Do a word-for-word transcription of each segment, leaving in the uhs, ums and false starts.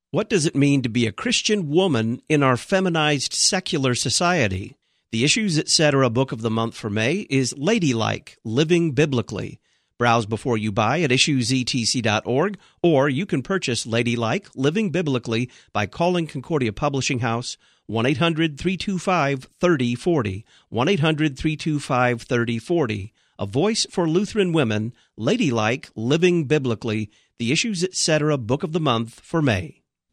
What does it mean to be a Christian woman in our feminized secular society? The Issues Etc. Book of the Month for May is Ladylike, Living Biblically. Browse before you buy at issues e t c dot org, or you can purchase Ladylike, Living Biblically by calling Concordia Publishing House, one eight hundred, three two five, three oh four oh, one eight hundred, three two five, three oh four oh. A Voice for Lutheran Women, Ladylike, Living Biblically, The Issues Etc. Book of the Month for May.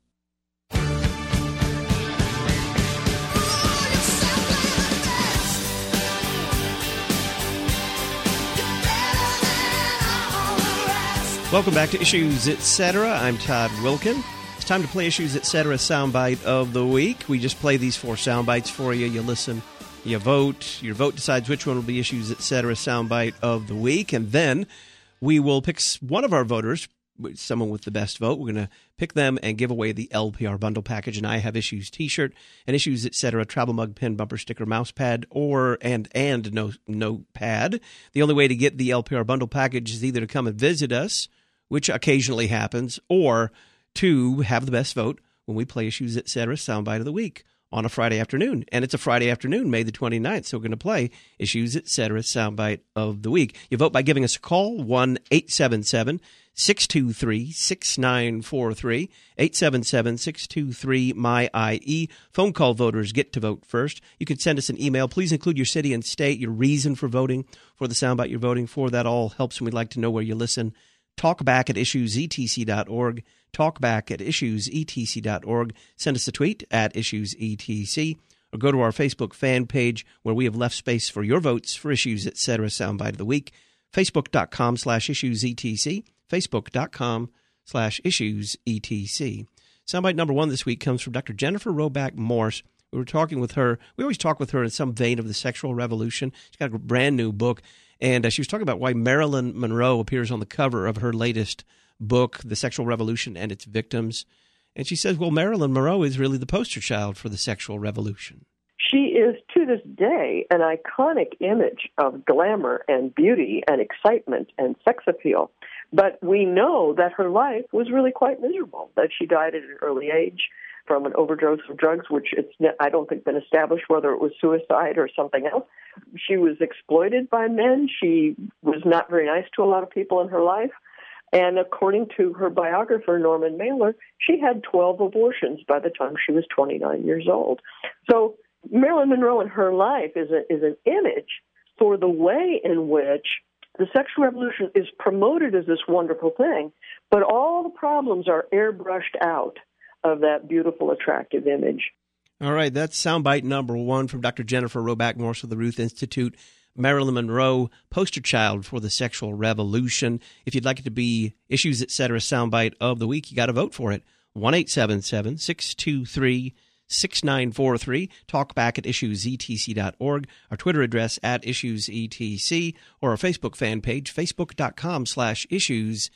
Welcome back to Issues Etc. I'm Todd Wilkin. It's time to play Issues Etc. Soundbite of the Week. We just play these four soundbites for you. You listen, you vote. Your vote decides which one will be Issues Etc. Soundbite of the Week. And then we will pick one of our voters, someone with the best vote. We're going to pick them and give away the L P R bundle package. And I have Issues t-shirt and Issues Etc. travel mug, pen, bumper sticker, mouse pad, or and and no notepad. The only way to get the L P R bundle package is either to come and visit us, which occasionally happens, or to have the best vote when we play Issues Etc. Soundbite of the Week on a Friday afternoon. And it's a Friday afternoon, May the twenty-ninth, so we're going to play Issues Etc. Soundbite of the Week. You vote by giving us a call, one eight seven seven, six two three, six nine four three, eight seven seven, six two three, M Y I E. Phone call voters get to vote first. You can send us an email. Please include your city and state, your reason for voting for the soundbite you're voting for. That all helps, and we'd like to know where you listen. Talkback at issues e t c dot org. Talkback at issues e t c dot org. Send us a tweet at issues e t c, or go to our Facebook fan page where we have left space for your votes for Issues Etc. Soundbite of the Week. Facebook.com slash issues etc. Facebook.com slash issues etc. Soundbite number one this week comes from Doctor Jennifer Roback Morse. We were talking with her. We always talk with her in some vein of the sexual revolution. She's got a brand new book. And uh, she was talking about why Marilyn Monroe appears on the cover of her latest book, The Sexual Revolution and Its Victims. And she says, well, Marilyn Monroe is really the poster child for the sexual revolution. She is, to this day, an iconic image of glamour and beauty and excitement and sex appeal. But we know that her life was really quite miserable, that she died at an early age from an overdose of drugs, which it's I don't think been established whether it was suicide or something else. She was exploited by men. She was not very nice to a lot of people in her life. And according to her biographer, Norman Mailer, she had twelve abortions by the time she was twenty-nine years old. So Marilyn Monroe in her life is, a, is an image for the way in which the sexual revolution is promoted as this wonderful thing, but all the problems are airbrushed out of that beautiful, attractive image. All right, that's soundbite number one from Doctor Jennifer Roback Morse of the Ruth Institute. Marilyn Monroe, poster child for the sexual revolution. If you'd like it to be Issues Etc. Soundbite of the Week, you got to vote for it. one eight seven seven, six two three, six nine four three. Talk back at issues e t c dot org. Our Twitter address at issues e t c, or our Facebook fan page, facebook.com slash issues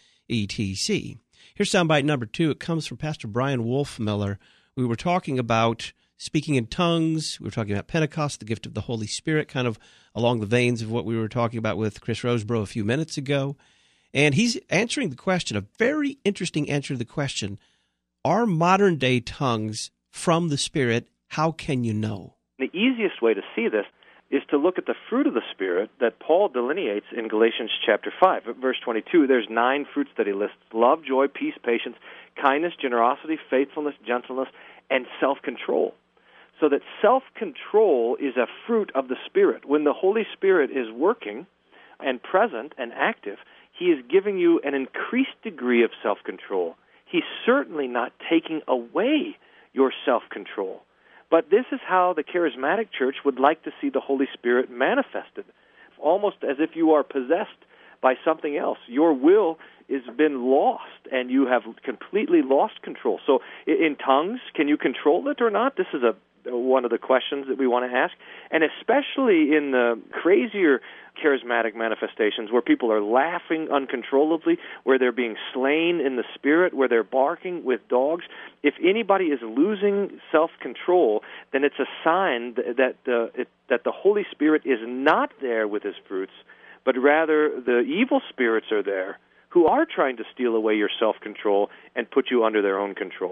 etc. Here's soundbite number two. It comes from Pastor Brian Wolfmiller. We were talking about speaking in tongues. We were talking about Pentecost, the gift of the Holy Spirit, kind of along the veins of what we were talking about with Chris Roseborough a few minutes ago. And he's answering the question, a very interesting answer to the question, are modern-day tongues from the Spirit? How can you know? The easiest way to see this is to look at the fruit of the Spirit that Paul delineates in Galatians chapter five. At verse twenty-two, there's nine fruits that he lists: love, joy, peace, patience, kindness, generosity, faithfulness, gentleness, and self-control. So that self-control is a fruit of the Spirit. When the Holy Spirit is working and present and active, he is giving you an increased degree of self-control. He's certainly not taking away your self-control. But this is how the charismatic church would like to see the Holy Spirit manifested, almost as if you are possessed by something else. Your will has been lost, and you have completely lost control. So in tongues, can you control it or not? This is a one of the questions that we want to ask. And especially in the crazier charismatic manifestations where people are laughing uncontrollably, where they're being slain in the Spirit, where they're barking with dogs, if anybody is losing self-control, then it's a sign that the, it, that the Holy Spirit is not there with his fruits, but rather the evil spirits are there who are trying to steal away your self-control and put you under their own control.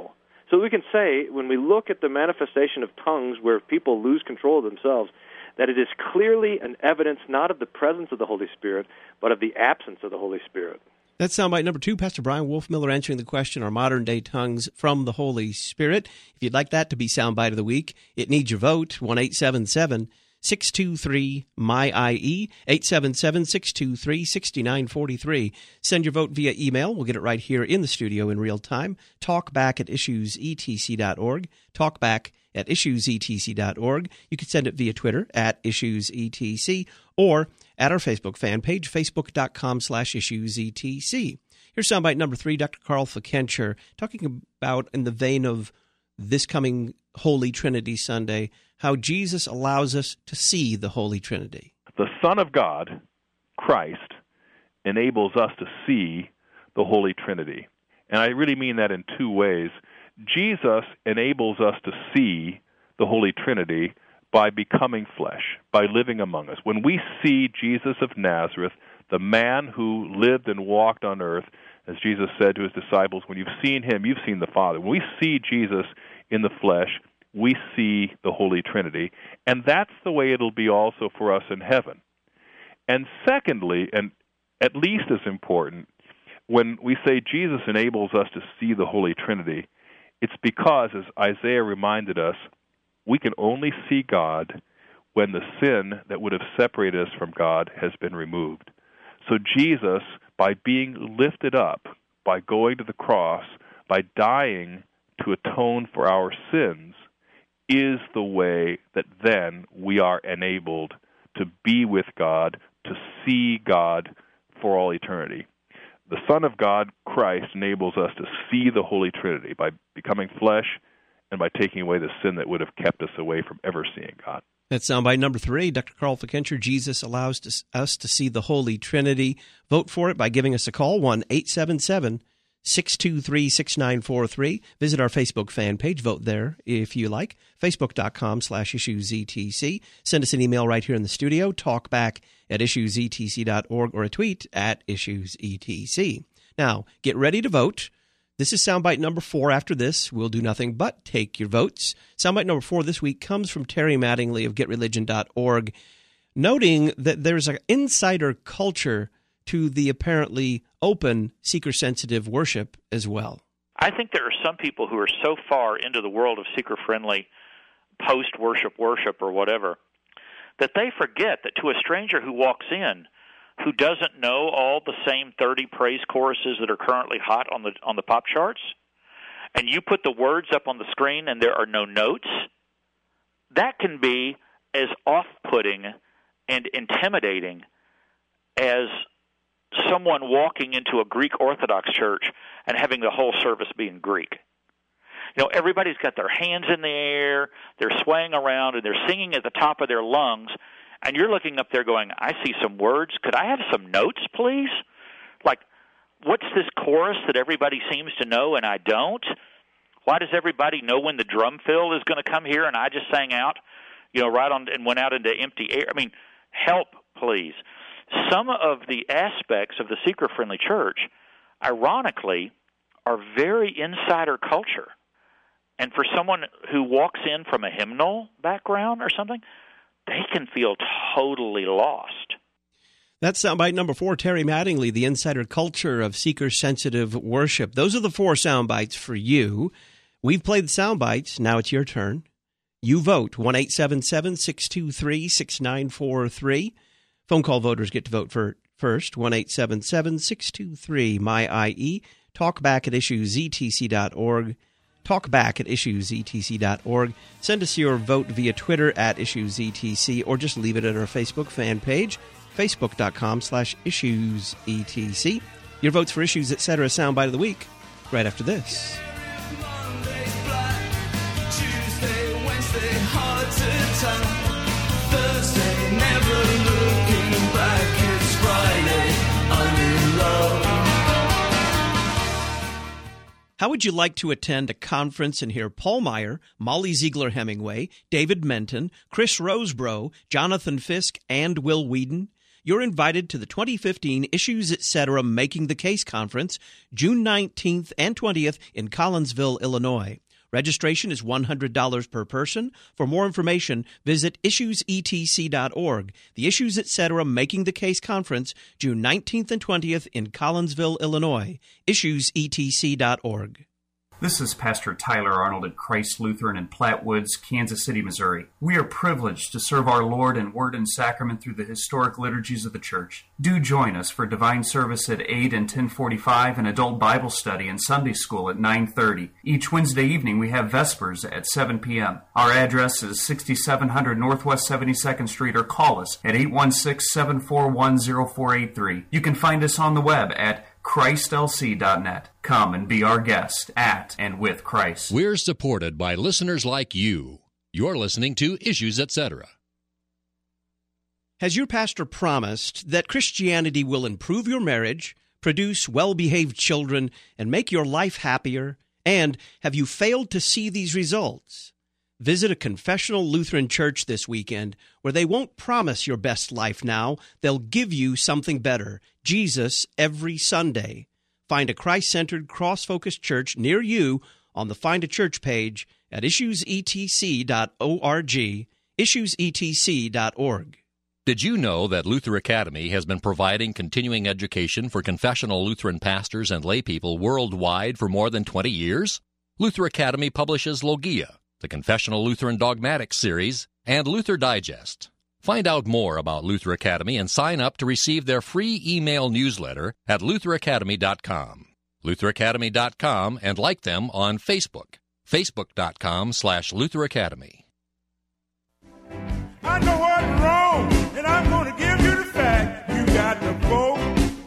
So we can say, when we look at the manifestation of tongues where people lose control of themselves, that it is clearly an evidence not of the presence of the Holy Spirit, but of the absence of the Holy Spirit. That's soundbite number two. Pastor Brian Wolfmueller answering the question, are modern-day tongues from the Holy Spirit? If you'd like that to be soundbite of the week, it needs your vote, one eight seven seven, six two three, M Y I E, eight seven seven, six two three, six nine four three. Send your vote via email. We'll get it right here in the studio in real time. Talkback at issues e t c dot org. Talkback at issues e t c dot org. You can send it via Twitter at issues e t c or at our Facebook fan page, facebook.com slash issuesetc. Here's soundbite number three, Doctor Carl Fikencher, talking about, in the vein of this coming Holy Trinity Sunday, how Jesus allows us to see the Holy Trinity. The Son of God, Christ, enables us to see the Holy Trinity. And I really mean that in two ways. Jesus enables us to see the Holy Trinity by becoming flesh, by living among us. When we see Jesus of Nazareth, the man who lived and walked on earth, as Jesus said to his disciples, when you've seen him, you've seen the Father. When we see Jesus in the flesh, we see the Holy Trinity, and that's the way it'll be also for us in heaven. And secondly, and at least as important, when we say Jesus enables us to see the Holy Trinity, it's because, as Isaiah reminded us, we can only see God when the sin that would have separated us from God has been removed. So Jesus, by being lifted up, by going to the cross, by dying to atone for our sins, is the way that then we are enabled to be with God, to see God for all eternity. The Son of God, Christ, enables us to see the Holy Trinity by becoming flesh and by taking away the sin that would have kept us away from ever seeing God. That's soundbite number three. Doctor Carl Fikencher, Jesus allows to, us to see the Holy Trinity. Vote for it by giving us a call, one eight seven seven, six two three, six nine four three. Visit our Facebook fan page. Vote there if you like. Facebook.com slash issuesetc. Send us an email right here in the studio. Talk back at issues e t c dot org or a tweet at issuesetc. Now, get ready to vote. This is soundbite number four. After this, we'll do nothing but take your votes. Soundbite number four this week comes from Terry Mattingly of get religion dot org, noting that there's an insider culture to the apparently open, seeker-sensitive worship as well. I think there are some people who are so far into the world of seeker-friendly post-worship worship or whatever that they forget that to a stranger who walks in who doesn't know all the same thirty praise choruses that are currently hot on the on the pop charts, and you put the words up on the screen and there are no notes, that can be as off-putting and intimidating as someone walking into a Greek Orthodox church and having the whole service be in Greek. You know, everybody's got their hands in the air, they're swaying around, and they're singing at the top of their lungs, and you're looking up there going, I see some words. Could I have some notes, please? Like, what's this chorus that everybody seems to know and I don't? Why does everybody know when the drum fill is going to come here and I just sang out, you know, right on and went out into empty air? I mean, help, please. Some of the aspects of the seeker-friendly church, ironically, are very insider culture. And for someone who walks in from a hymnal background or something, they can feel totally lost. That's soundbite number four, Terry Mattingly, the insider culture of seeker-sensitive worship. Those are the four soundbites for you. We've played the soundbites. Now it's your turn. You vote, one eight seven seven, six two three, six nine four three. Phone call voters get to vote for first, one eight seven seven, six two three, M Y I E. Talk back at issues e t c dot org. Talk back at issues e t c dot org. Send us your vote via Twitter at issuesetc, or just leave it at our Facebook fan page, facebook.com slash issuesetc. Your votes for Issues, et cetera. Soundbite of the week, right after this. Monday's black, Tuesday, Wednesday, hard to tell, Thursday, never looking back, it's Friday, I'm in love. How would you like to attend a conference and hear Paul Meyer, Molly Ziegler Hemingway, David Menton, Chris Rosebrough, Jonathan Fisk, and Will Whedon? You're invited to the twenty fifteen Issues, et cetera. Making the Case Conference, June nineteenth and twentieth in Collinsville, Illinois. Registration is one hundred dollars per person. For more information, visit issues e t c dot org. The Issues Etc. Making the Case Conference, June nineteenth and twentieth in Collinsville, Illinois. issues e t c dot org. This is Pastor Tyler Arnold at Christ Lutheran in Platte Woods, Kansas City, Missouri. We are privileged to serve our Lord in word and sacrament through the historic liturgies of the Church. Do join us for divine service at eight and ten forty-five and adult Bible study and Sunday school at nine thirty. Each Wednesday evening we have Vespers at seven p.m. Our address is sixty-seven hundred Northwest seventy-second Street, or call us at eight one six, seven four one, zero four eight three. You can find us on the web at christ l c dot net. Come and be our guest at and with Christ. We're supported by listeners like you. You're listening to Issues Etc. Has your pastor promised that Christianity will improve your marriage, produce well-behaved children, and make your life happier? And have you failed to see these results? Visit a confessional Lutheran church this weekend where they won't promise your best life now. They'll give you something better, Jesus, every Sunday. Find a Christ-centered, cross-focused church near you on the Find a Church page at issues e t c dot org, issues e t c dot org. Did you know that Luther Academy has been providing continuing education for confessional Lutheran pastors and laypeople worldwide for more than twenty years? Luther Academy publishes Logia, the Confessional Lutheran Dogmatics series, and Luther Digest. Find out more about Luther Academy and sign up to receive their free email newsletter at luther academy dot com. luther academy dot com, and like them on Facebook, facebook dot com slash Luther Academy. I know what's wrong, and I'm going to give you the fact. You got to vote.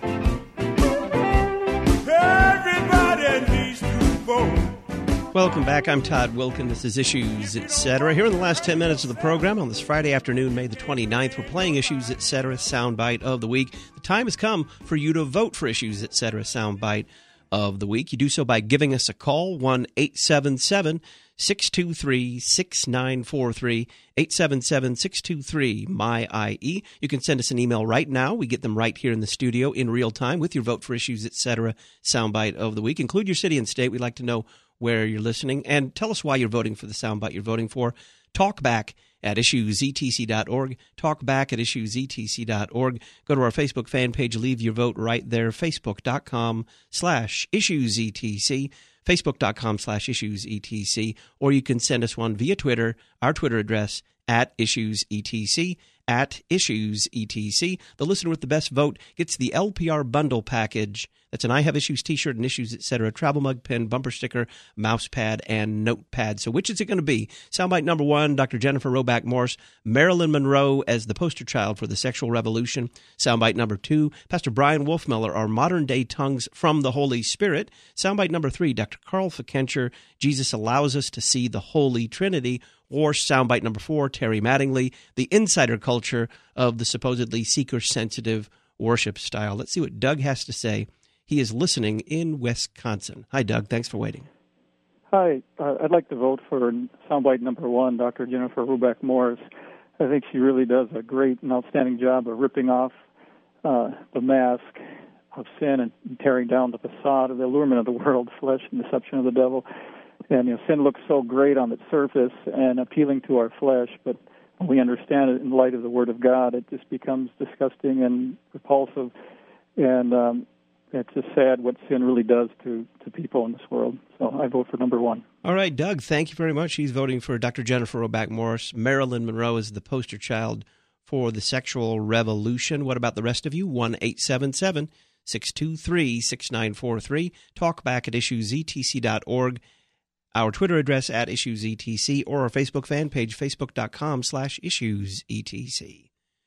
Everybody needs to vote. Welcome back. I'm Todd Wilkin. This is Issues Etc. Here in the last ten minutes of the program on this Friday afternoon, May the twenty-ninth, we're playing Issues Etc. Soundbite of the Week. The time has come for you to vote for Issues Etc. Soundbite of the Week. You do so by giving us a call, one eight seven seven, six two three, six nine four three, eight seven seven, six two three, M Y I E. You can send us an email right now. We get them right here in the studio in real time with your vote for Issues Etc. Soundbite of the Week. Include your city and state. We'd like to know where you're listening, and tell us why you're voting for the soundbite you're voting for. Talk back at issues e t c dot org. Talk back at issues e t c dot org. Go to our Facebook fan page. Leave your vote right there, facebook dot com slash issues e t c, facebook dot com slash issues e t c, or you can send us one via Twitter, our Twitter address, at issues e t c, at issues e t c. The listener with the best vote gets the L P R bundle package. That's an I Have Issues t-shirt and Issues Etc., travel mug, pen, bumper sticker, mouse pad, and notepad. So which is it going to be? Soundbite number one, Doctor Jennifer Roback Morse, Marilyn Monroe as the poster child for the sexual revolution. Soundbite number two, Pastor Brian Wolfmiller, our modern-day tongues from the Holy Spirit. Soundbite number three, Doctor Carl Fikencher, Jesus Allows Us to See the Holy Trinity. Or soundbite number four, Terry Mattingly, the insider culture of the supposedly seeker-sensitive worship style. Let's see what Doug has to say. He is listening in Wisconsin. Hi, Doug. Thanks for waiting. Hi. Uh, I'd like to vote for soundbite number one, Doctor Jennifer Rubeck Morris. I think she really does a great and outstanding job of ripping off uh, the mask of sin and tearing down the facade of the allurement of the world, flesh and deception of the devil. And you know, sin looks so great on its surface and appealing to our flesh, but when we understand it in light of the Word of God, it just becomes disgusting and repulsive. And um, it's just sad what sin really does to, to people in this world. So I vote for number one. All right, Doug, thank you very much. He's voting for Doctor Jennifer Roback Morris. Marilyn Monroe is the poster child for the sexual revolution. What about the rest of you? one eight seven seven, six two three, six nine four three. Talk back at issues e t c dot org. Our Twitter address at issuesetc, or our Facebook fan page, facebook dot com slash issuesetc.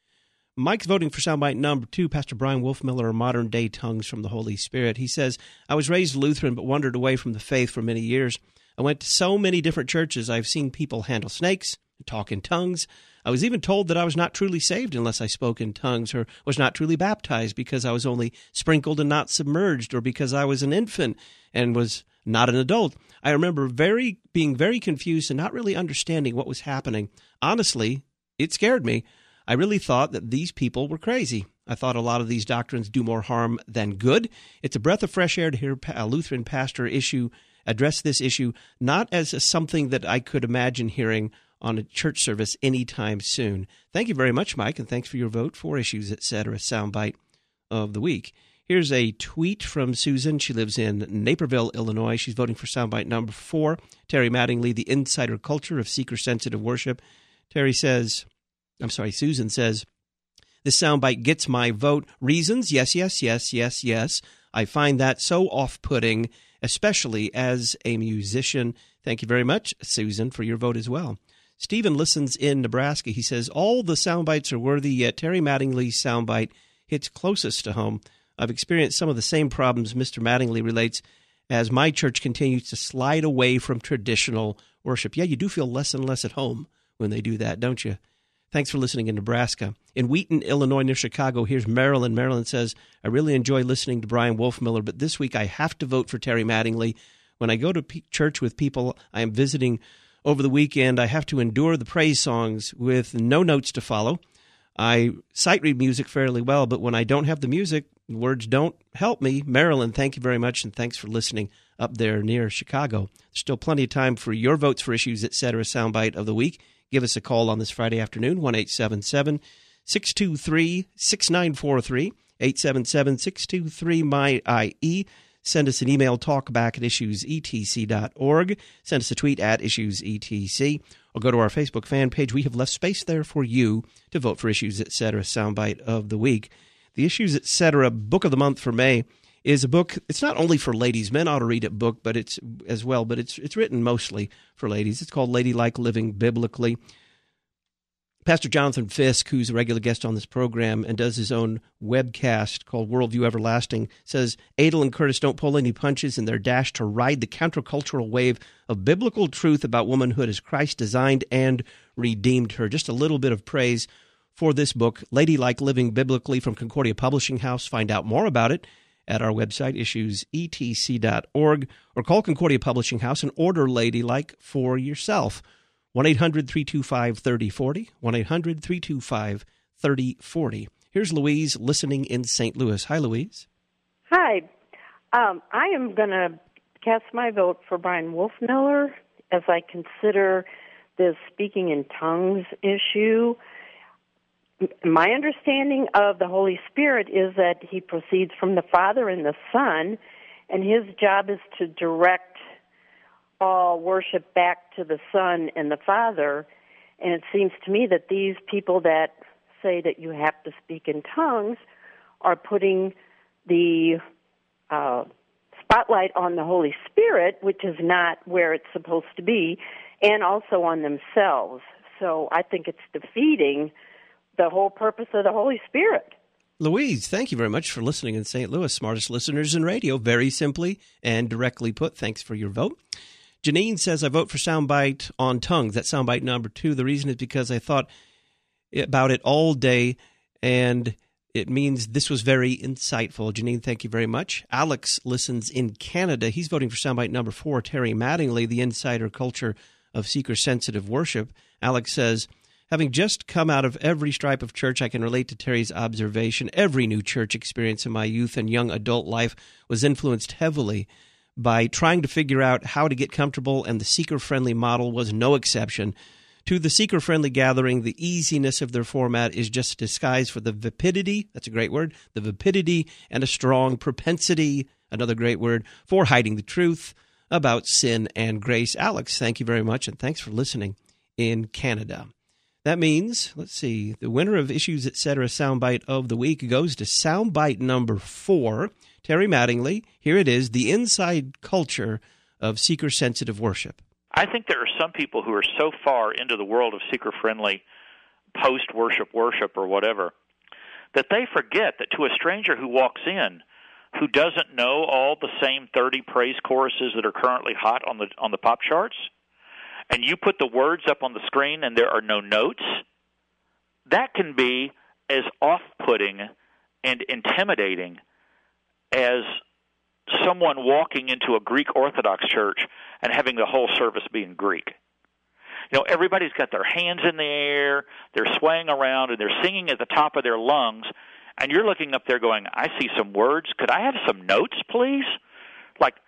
Mike's voting for soundbite number two, Pastor Brian Wolfmiller, modern-day tongues from the Holy Spirit. He says, I was raised Lutheran but wandered away from the faith for many years. I went to so many different churches. I've seen people handle snakes, talk in tongues. I was even told that I was not truly saved unless I spoke in tongues, or was not truly baptized because I was only sprinkled and not submerged, or because I was an infant and was not an adult. I remember very being very confused and not really understanding what was happening. Honestly, it scared me. I really thought that these people were crazy. I thought a lot of these doctrines do more harm than good. It's a breath of fresh air to hear a Lutheran pastor issue address this issue not as a, something that I could imagine hearing on a church service anytime soon. Thank you very much, Mike, and thanks for your vote for Issues, et cetera, soundbite of the week. Here's a tweet from Susan. She lives in Naperville, Illinois. She's voting for soundbite number four, Terry Mattingly, The Insider Culture of Seeker-Sensitive Worship. Terry says, I'm sorry, Susan says, this soundbite gets my vote. Reasons? Yes, yes, yes, yes, yes. I find that so off-putting, especially as a musician. Thank you very much, Susan, for your vote as well. Stephen listens in Nebraska. He says, all the soundbites are worthy, yet Terry Mattingly's soundbite hits closest to home. I've experienced some of the same problems Mister Mattingly relates as my church continues to slide away from traditional worship. Yeah, you do feel less and less at home when they do that, don't you? Thanks for listening in Nebraska. In Wheaton, Illinois, near Chicago, here's Marilyn. Marilyn says, I really enjoy listening to Brian Wolfmiller, but this week I have to vote for Terry Mattingly. When I go to p- church with people I am visiting over the weekend, I have to endure the praise songs with no notes to follow. I sight read music fairly well, but when I don't have the music, words don't help me. Marilyn, thank you very much, and thanks for listening up there near Chicago. There's still plenty of time for your votes for Issues, et cetera, soundbite of the week. Give us a call on this Friday afternoon, one eight seven seven, six two three, six nine four three, eight seven seven, six two three, M Y I E. Send us an email, talkback at issues e t c dot org. Send us a tweet at issues e t c. Or go to our Facebook fan page. We have left space there for you to vote for Issues, et cetera, soundbite of the week. The Issues, et cetera, book of the month for May is a book. It's not only for ladies. Men ought to read it book, but it's as well, but it's it's written mostly for ladies. It's called Ladylike Living Biblically. Pastor Jonathan Fisk, who's a regular guest on this program and does his own webcast called Worldview Everlasting, says Adel and Curtis don't pull any punches in their dash to ride the countercultural wave of biblical truth about womanhood as Christ designed and redeemed her. Just a little bit of praise for this book, Ladylike Living Biblically, from Concordia Publishing House. Find out more about it at our website, issues e t c dot org, or call Concordia Publishing House and order Ladylike for yourself. one eight hundred, three two five, three oh four oh, one eight hundred, three two five, three oh four oh. Here's Louise listening in Saint Louis. Hi, Louise. Hi. Um, I am going to cast my vote for Brian Wolfmiller as I consider this speaking in tongues issue. My understanding of the Holy Spirit is that he proceeds from the Father and the Son, and his job is to direct all worship back to the Son and the Father. And it seems to me that these people that say that you have to speak in tongues are putting the uh, spotlight on the Holy Spirit, which is not where it's supposed to be, and also on themselves. So I think it's defeating the whole purpose of the Holy Spirit. Louise, thank you very much for listening in Saint Louis. Smartest listeners in radio, very simply and directly put. Thanks for your vote. Janine says, I vote for soundbite on tongues. That's soundbite number two. The reason is because I thought about it all day, and it means this was very insightful. Janine, thank you very much. Alex listens in Canada. He's voting for soundbite number four, Terry Mattingly, The Insider Culture of Seeker-Sensitive Worship. Alex says, having just come out of every stripe of church, I can relate to Terry's observation. Every new church experience in my youth and young adult life was influenced heavily by trying to figure out how to get comfortable, and the seeker-friendly model was no exception. To the seeker-friendly gathering, the easiness of their format is just a disguise for the vapidity, that's a great word, the vapidity and a strong propensity, another great word, for hiding the truth about sin and grace. Alex, thank you very much, and thanks for listening in Canada. That means, let's see, the winner of Issues, et cetera, soundbite of the week goes to soundbite number four, Terry Mattingly. Here it is, The Inside Culture of Seeker-Sensitive Worship. I think there are some people who are so far into the world of seeker-friendly post-worship worship or whatever that they forget that to a stranger who walks in who doesn't know all the same thirty praise choruses that are currently hot on the on the pop charts, and you put the words up on the screen and there are no notes, that can be as off-putting and intimidating as someone walking into a Greek Orthodox church and having the whole service be in Greek. You know, everybody's got their hands in the air, they're swaying around, and they're singing at the top of their lungs, and you're looking up there going, I see some words. Could I have some notes, please? Like,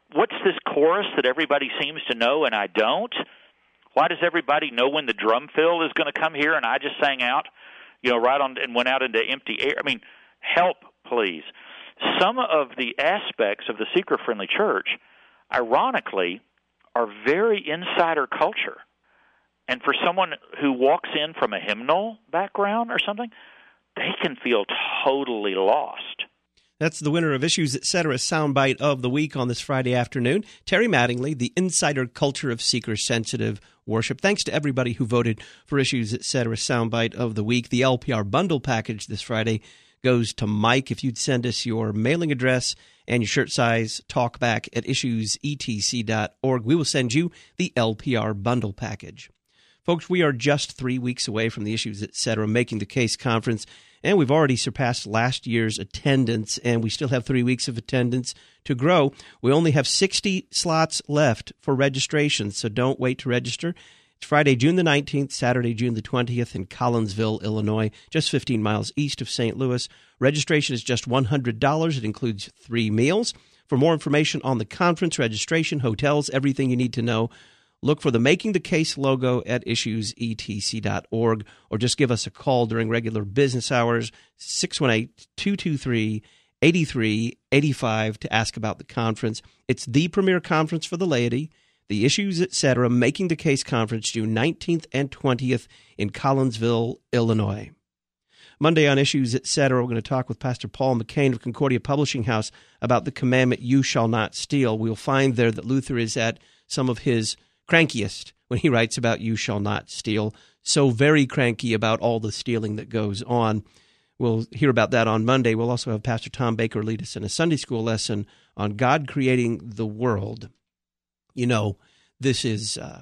what's this chorus that everybody seems to know and I don't? Why does everybody know when the drum fill is going to come here and I just sang out, you know, right on and went out into empty air? I mean, help, please. Some of the aspects of the seeker-friendly church, ironically, are very insider culture. And for someone who walks in from a hymnal background or something, they can feel totally lost. That's the winner of Issues Etc. Soundbite of the Week on this Friday afternoon. Terry Mattingly, the insider culture of seeker-sensitive worship. Thanks to everybody who voted for Issues Etc. Soundbite of the Week. The L P R bundle package this Friday goes to Mike. If you'd send us your mailing address and your shirt size, talk back at issues e t c dot org. We will send you the L P R bundle package. Folks, we are just three weeks away from the Issues Etc. Making the Case conference, and we've already surpassed last year's attendance, and we still have three weeks of attendance to grow. We only have sixty slots left for registration, so don't wait to register. It's Friday, June the nineteenth, Saturday, June the twentieth in Collinsville, Illinois, just fifteen miles east of Saint Louis. Registration is just one hundred dollars. It includes three meals. For more information on the conference, registration, hotels, everything you need to know, look for the Making the Case logo at issues e t c dot org, or just give us a call during regular business hours, six one eight, two two three, eight three eight five, to ask about the conference. It's the premier conference for the laity. The Issues Etc. Making the Case Conference, June nineteenth and twentieth in Collinsville, Illinois. Monday on Issues Etc., we're going to talk with Pastor Paul McCain of Concordia Publishing House about the commandment, you shall not steal. We'll find there that Luther is at some of his crankiest when he writes about you shall not steal. So very cranky about all the stealing that goes on. We'll hear about that on Monday. We'll also have Pastor Tom Baker lead us in a Sunday school lesson on God creating the world. You know, this is uh,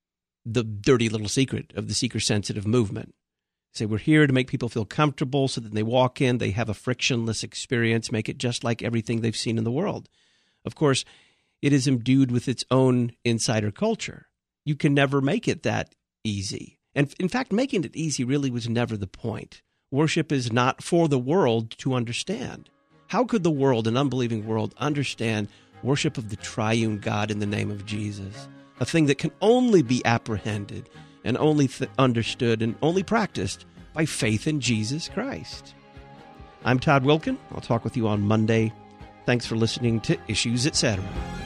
the dirty little secret of the seeker-sensitive movement. Say, we're here to make people feel comfortable so that they walk in, they have a frictionless experience, make it just like everything they've seen in the world. Of course, it is imbued with its own insider culture. You can never make it that easy. And in fact, making it easy really was never the point. Worship is not for the world to understand. How could the world, an unbelieving world, understand worship of the triune God in the name of Jesus, a thing that can only be apprehended and only th- understood and only practiced by faith in Jesus Christ? I'm Todd Wilkin. I'll talk with you on Monday. Thanks for listening to Issues Etc.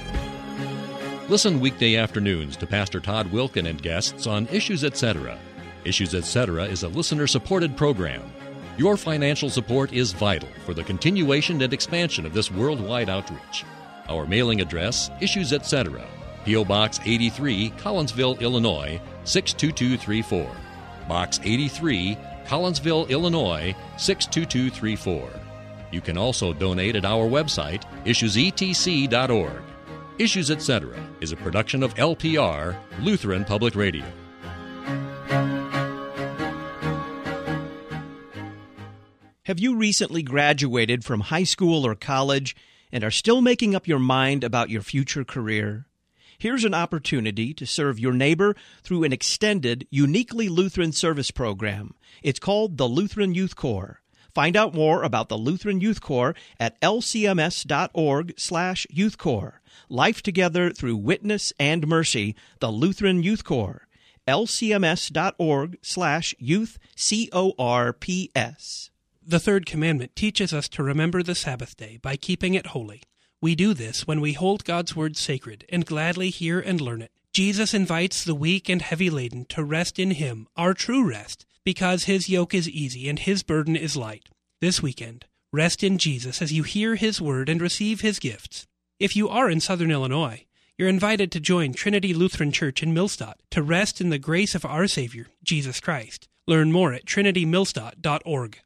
Listen weekday afternoons to Pastor Todd Wilkin and guests on Issues Etc. Issues Etc. is a listener-supported program. Your financial support is vital for the continuation and expansion of this worldwide outreach. Our mailing address, Issues Etc., P O. Box eighty-three, Collinsville, Illinois, six two two three four. Box eighty-three, Collinsville, Illinois, six two two three four. You can also donate at our website, issues e t c dot org. Issues Etc. is a production of L P R, Lutheran Public Radio. Have you recently graduated from high school or college and are still making up your mind about your future career? Here's an opportunity to serve your neighbor through an extended, uniquely Lutheran service program. It's called the Lutheran Youth Corps. Find out more about the Lutheran Youth Corps at l c m s dot org slash youth corps. Life Together Through Witness and Mercy, the Lutheran Youth Corps. l c m s dot org slash youth, C O R P S. The third commandment teaches us to remember the Sabbath day by keeping it holy. We do this when we hold God's word sacred and gladly hear and learn it. Jesus invites the weak and heavy laden to rest in Him, our true rest, because His yoke is easy and His burden is light. This weekend, rest in Jesus as you hear His word and receive His gifts. If you are in Southern Illinois, you're invited to join Trinity Lutheran Church in Millstadt to rest in the grace of our Savior, Jesus Christ. Learn more at trinity millstadt dot org.